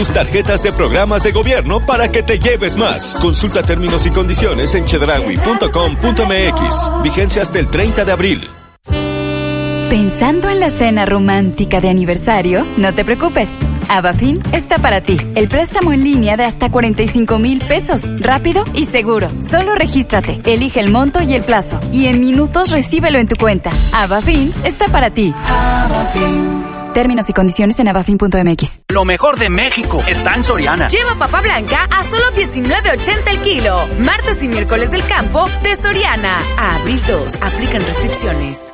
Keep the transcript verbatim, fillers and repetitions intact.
Tus tarjetas de programas de gobierno para que te lleves más. Consulta términos y condiciones en chedraui punto com punto m x. Vigencia hasta el treinta de abril. ¿Pensando en la cena romántica de aniversario? No te preocupes. Avafin está para ti. El préstamo en línea de hasta cuarenta y cinco mil pesos. Rápido y seguro. Solo regístrate, elige el monto y el plazo. Y en minutos recíbelo en tu cuenta. Avafin está para ti. Avafin. Términos y condiciones en avafin punto m x. Lo mejor de México está en Soriana. Lleva papa blanca a solo diecinueve ochenta el kilo. Martes y miércoles del campo de Soriana. A abril dos. Aplican restricciones.